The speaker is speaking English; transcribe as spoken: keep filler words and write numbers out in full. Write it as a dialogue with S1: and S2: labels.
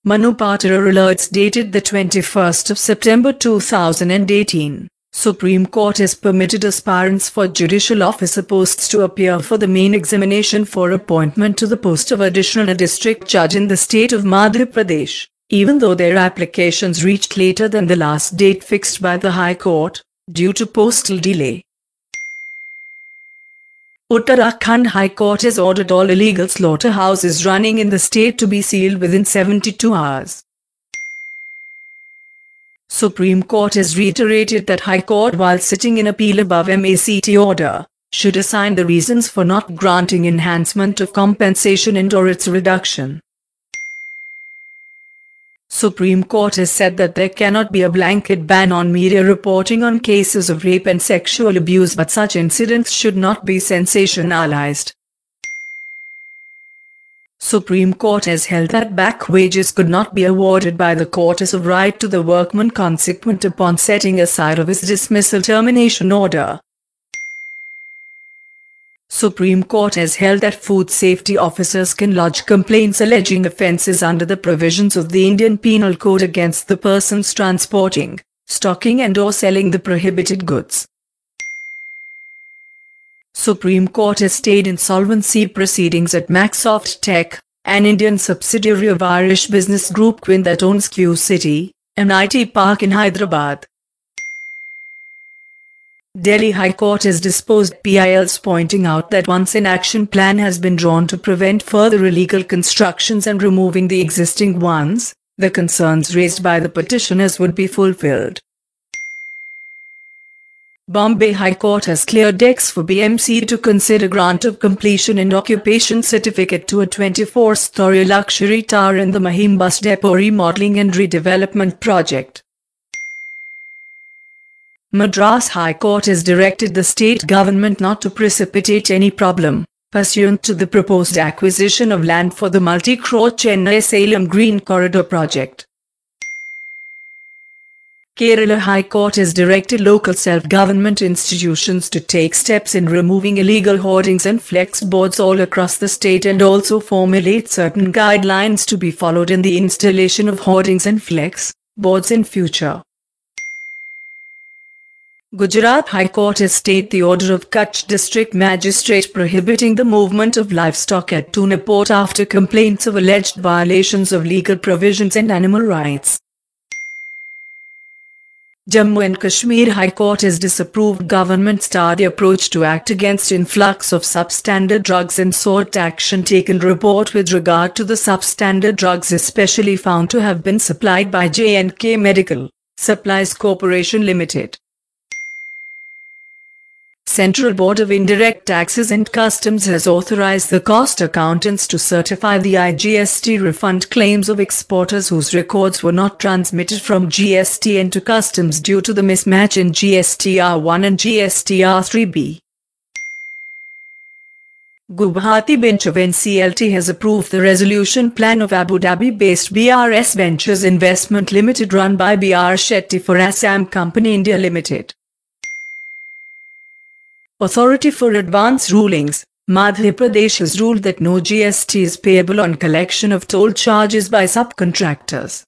S1: Manu Patora alerts dated the twenty-first of September two thousand eighteen. Supreme Court has permitted aspirants for judicial officer posts to appear for the main examination for appointment to the post of additional district judge in the state of Madhya Pradesh, even though their applications reached later than the last date fixed by the High Court, due to postal delay. Uttarakhand High Court has ordered all illegal slaughterhouses running in the state to be sealed within seventy-two hours. Supreme Court has reiterated that High Court, while sitting in appeal above M A C T order, should assign the reasons for not granting enhancement of compensation and or its reduction. Supreme Court has said that there cannot be a blanket ban on media reporting on cases of rape and sexual abuse, but such incidents should not be sensationalized. Supreme Court has held that back wages could not be awarded by the court as a right to the workman consequent upon setting aside of his dismissal termination order. Supreme Court has held that food safety officers can lodge complaints alleging offences under the provisions of the Indian Penal Code against the persons transporting, stocking and or selling the prohibited goods. Supreme Court has stayed insolvency proceedings at Maxsoft Tech, an Indian subsidiary of Irish business group Quint that owns Q City, an I T park in Hyderabad. Delhi High Court has disposed P I Ls, pointing out that once an action plan has been drawn to prevent further illegal constructions and removing the existing ones, the concerns raised by the petitioners would be fulfilled. Bombay High Court has cleared decks for B M C to consider grant of completion and occupation certificate to a twenty-four story luxury tower in the Mahim bus depot remodeling and redevelopment project. Madras High Court has directed the state government not to precipitate any problem, pursuant to the proposed acquisition of land for the multi-crore Chennai-Salem Green Corridor project. Kerala High Court has directed local self-government institutions to take steps in removing illegal hoardings and flex boards all across the state and also formulate certain guidelines to be followed in the installation of hoardings and flex boards in future. Gujarat High Court has stayed the order of Kutch District Magistrate prohibiting the movement of livestock at Tuna Port after complaints of alleged violations of legal provisions and animal rights. Jammu and Kashmir High Court has disapproved government's tardy approach to act against influx of substandard drugs and sought action taken report with regard to the substandard drugs especially found to have been supplied by J and K Medical Supplies Corporation Limited. Central Board of Indirect Taxes and Customs has authorized the cost accountants to certify the I G S T refund claims of exporters whose records were not transmitted from G S T N to customs due to the mismatch in G S T R one and G S T R three B. Guwahati bench of N C L T has approved the resolution plan of Abu Dhabi-based B R S Ventures Investment Limited run by B R Shetty for Assam Company India Limited. Authority for Advance Rulings, Madhya Pradesh has ruled that no G S T is payable on collection of toll charges by subcontractors.